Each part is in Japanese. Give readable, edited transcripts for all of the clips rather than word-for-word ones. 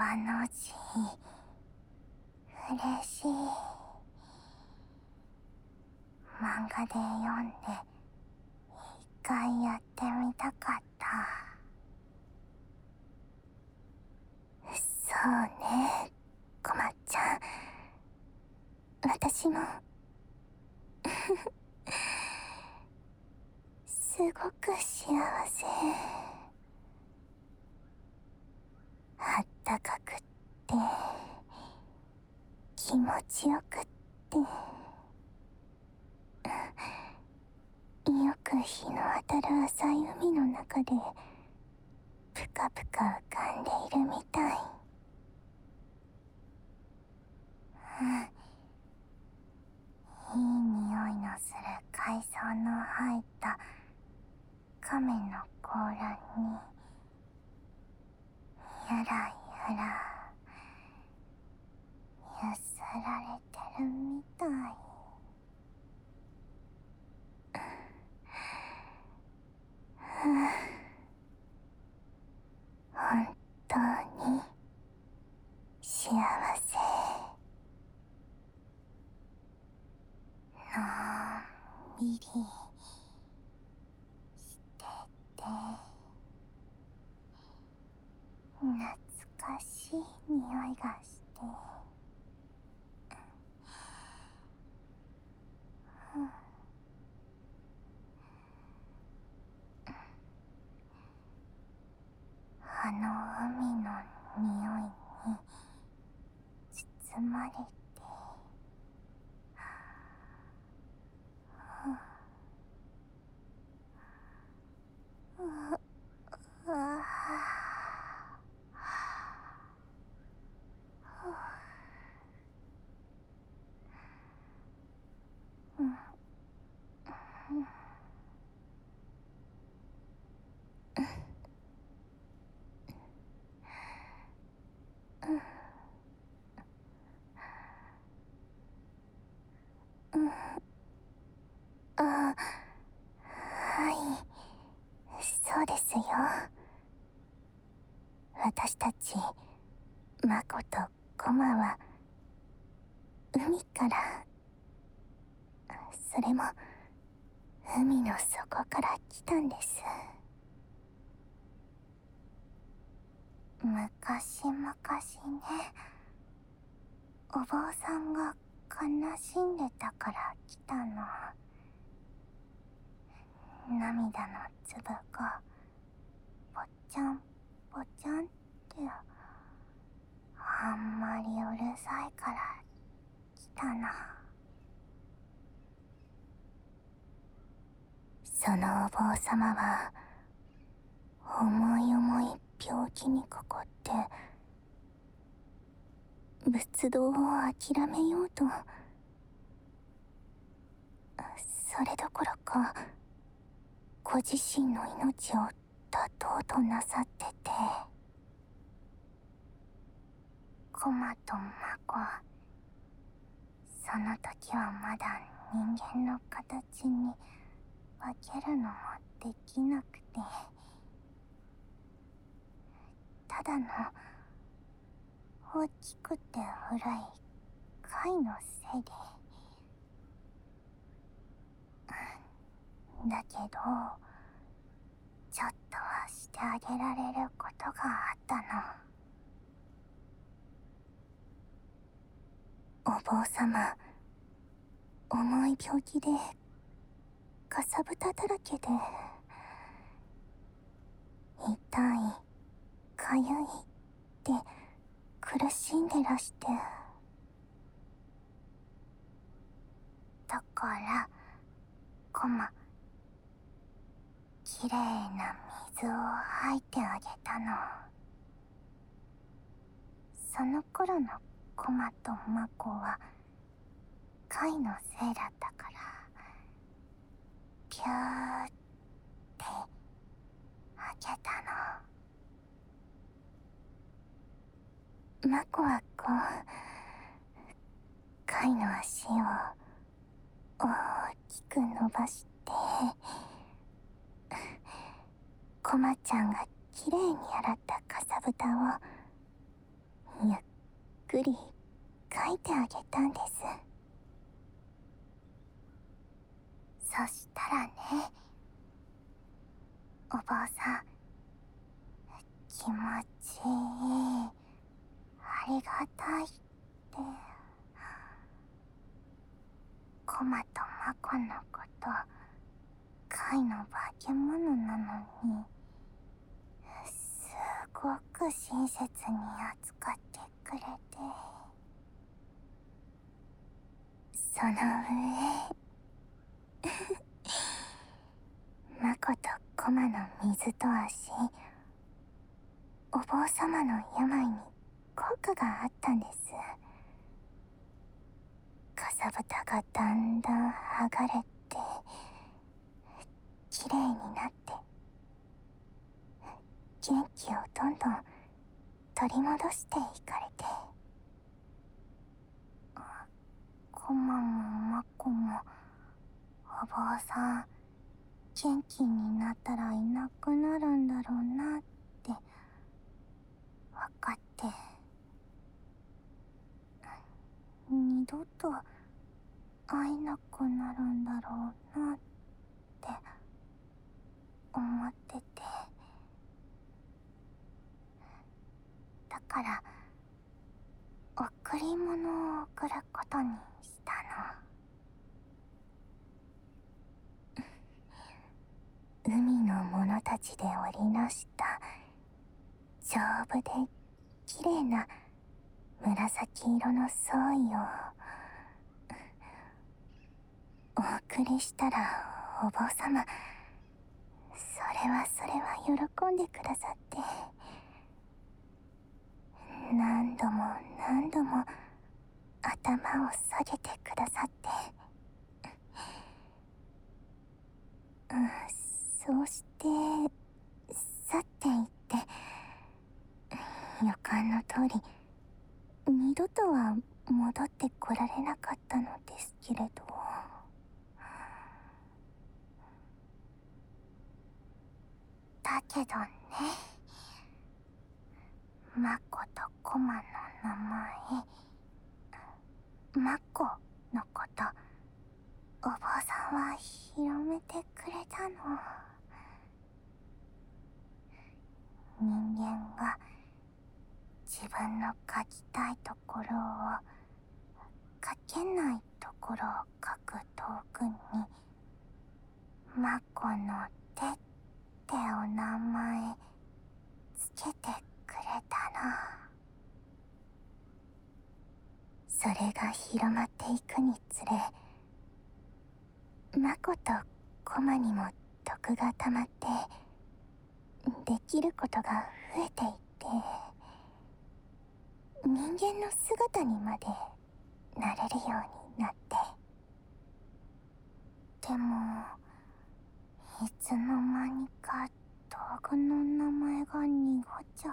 の字嬉しい。漫画で読んで一回やってみたかった。そうね、こまっちゃん。私もすごく幸せ。あったかくって気持ちよくって、よく日の当たる浅い海の中でぷかぷか浮かんでいるみたい。いい匂いのする海藻の入った亀の甲羅にゆらゆら揺すられてるみたい。本当に幸せ。のんびりしてて懐かしい匂いがして、あの海の匂いに包まれて、あ、はい、そうですよ。私たちマコとコマは海から、それも海の底から来たんです。昔々ね、お坊さんが悲しんでたから来たの。涙の粒がぽちゃんぽちゃんって、あんまりうるさいから来たの。そのお坊様は重い重い病気にかかって仏道を諦めようと、それどころかご自身の命を絶とうとなさってて、コマとマコ、その時はまだ人間の形に化けるのもできなくて、ただの大きくて古い貝のせいで。だけどちょっとはしてあげられることがあったの。お坊様、重い病気でかさぶただらけで、痛い、かゆいって苦しんでらして、だからコマ、きれいな水を吐いてあげたの。その頃のコマとマコは貝のせいだったから、ピューって吐けたの。マコはこう、貝の足を大きく伸ばして、コマちゃんがきれいに洗ったかさぶたをゆっくり描いてあげたんです。そしたらね、お坊さん、気持ちいい、ありがたいって、コマとマコのこと、貝の化け物なのに、すごく親切に扱ってくれて、その上、マコとコマの水と足、お坊様の病に効果があったんです。かさぶたがだんだん剥がれて、きれいになって、元気をどんどん取り戻していかれて、コマもマコも、お坊さん元気になったらいなくなるんだろうなって分かって、二度と会えなくなるんだろうなって思ってて、だから贈り物を贈ることにしたの。海の者たちで織りなした丈夫で綺麗な紫色の装衣をお送りしたら、お坊様それは喜んでくださって、何度も何度も頭を下げてくださって、そうして去っていって、予感の通り二度とは戻ってこられなかったのですけれど、だけどね、マコとコマの名前、マコのこと、お坊さんは広めてくれたの。人間が自分の描きたいところを描けないところを描く道具に、マコの手ってお名前つけてくれたの。それが広まっていくにつれ、マコとコマにも徳がたまって、できることが増えていって、人間の姿にまでなれるようになって。でも、いつの間にか道具の名前が濁っちゃって、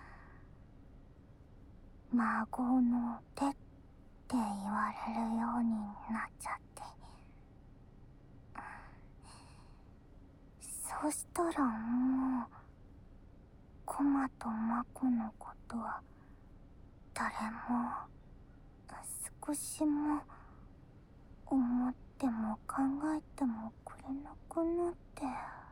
孫の手って言われるようになっちゃって、そうしたらもうコマとマコのことは誰も少しも思っても考えてもくれなくなって。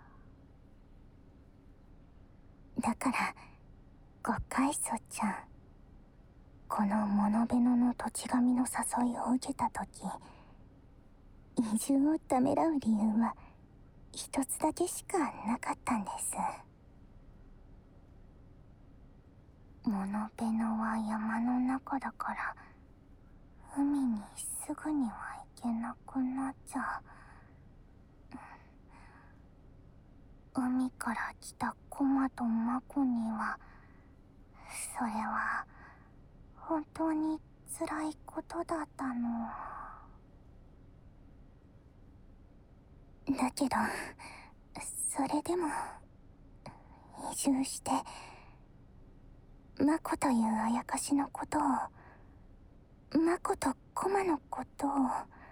だからごかいそちゃん、この物部野の土地神の誘いを受けた時、移住をためらう理由は一つだけしかなかったんです。物部野は山の中だから、海にすぐには行けなくなっちゃう。海から来たコマとマコには、それは本当に辛いことだったの。だけど、それでも移住して、マコというあやかしのことを、マコとコマのことを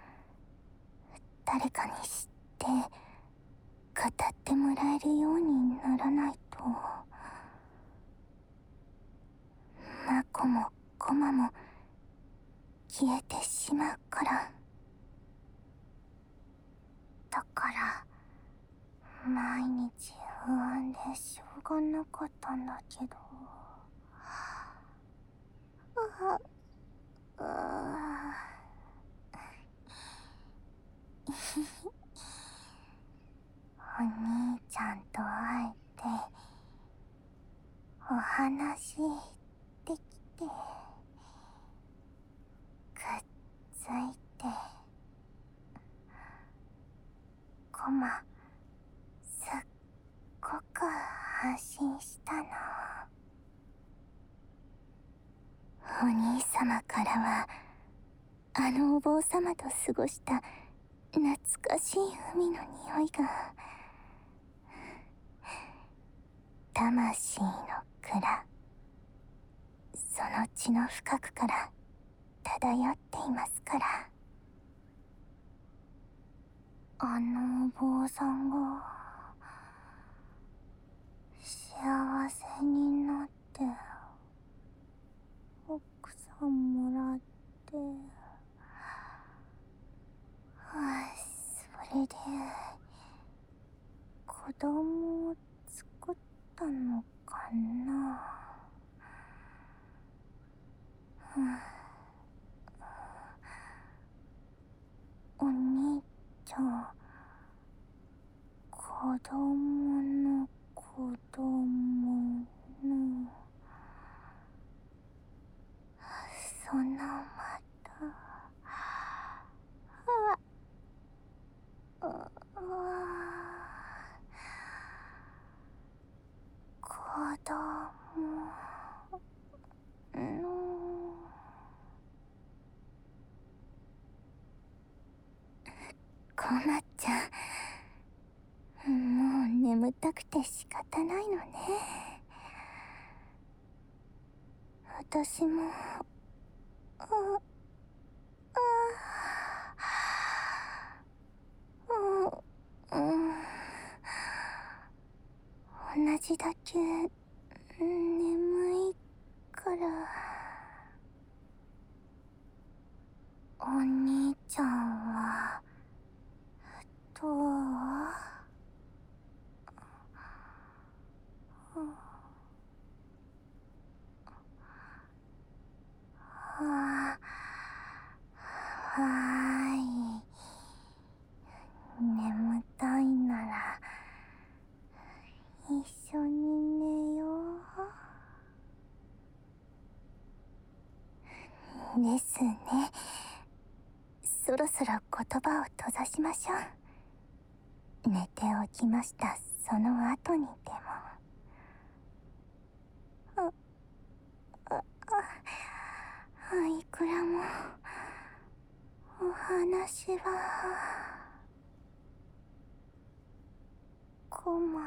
誰かに知って語ってもらえるようにならないと。 マコもコマも消えてしまうから。だから毎日不安でしょうがなかったんだけど。うお兄ちゃんと会えてお話できてくっついてコマすっごく安心したの。お兄様からはあのお坊様と過ごした懐かしい海の匂いが、魂の蔵、その血の深くから漂っていますから。あのお坊さんが幸せになって奥さんもらって、それで子供を作ったのかな。お兄ちゃん、子供の子供の、そのまた、子供の、こまっちゃん、もう眠たくて仕方ないのね。私も、同じだけ眠いから。お兄ちゃんはどう？はーい。眠たいなら一緒に寝よう。ですね。そろそろ言葉を閉ざしましょう。寝ておきましたその後にでも。いくらもお話は。コマ、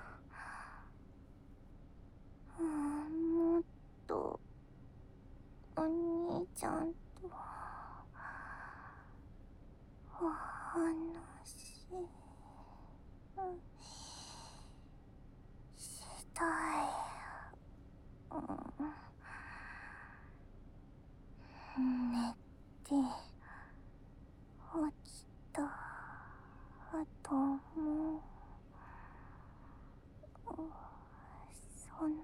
もっとお兄ちゃんとお話したい。寝て起きた後もその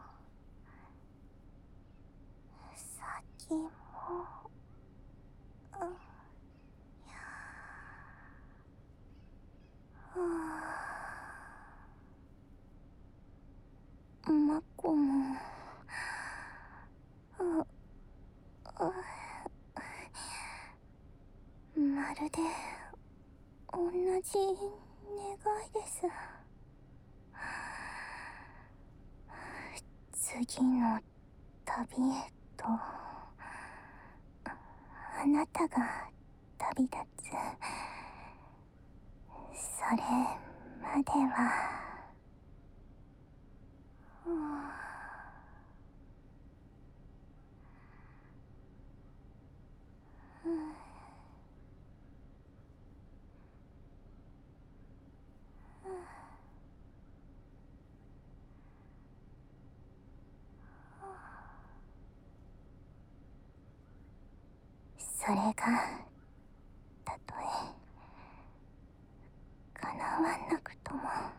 先も、マコもまるで同じ願いです。次の旅へとあなたが旅立つ。それまでは、 それがたとえ叶わなくとも、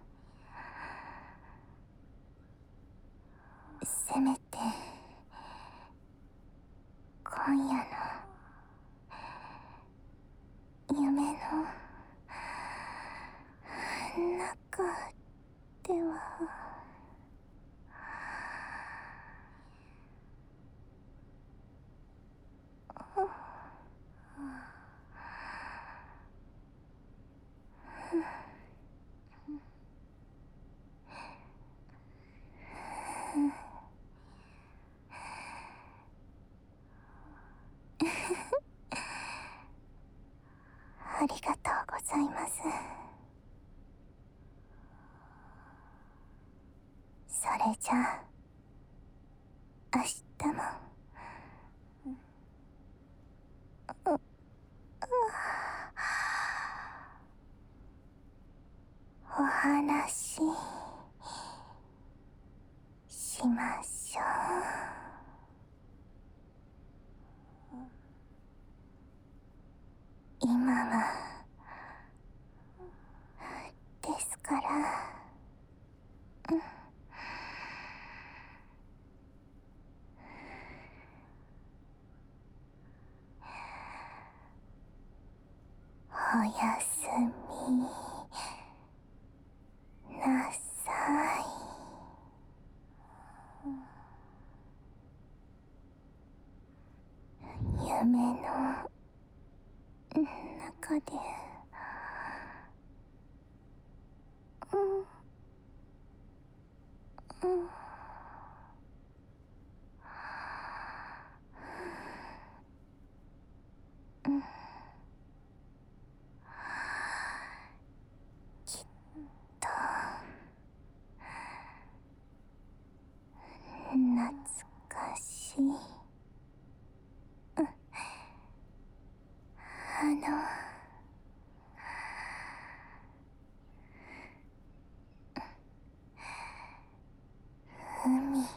せめて今夜の夢の中では。ありがとうございます。それじゃあ明日もお話しましょう。今はですから。おやすみなさい。夢の中できっと懐かしい海。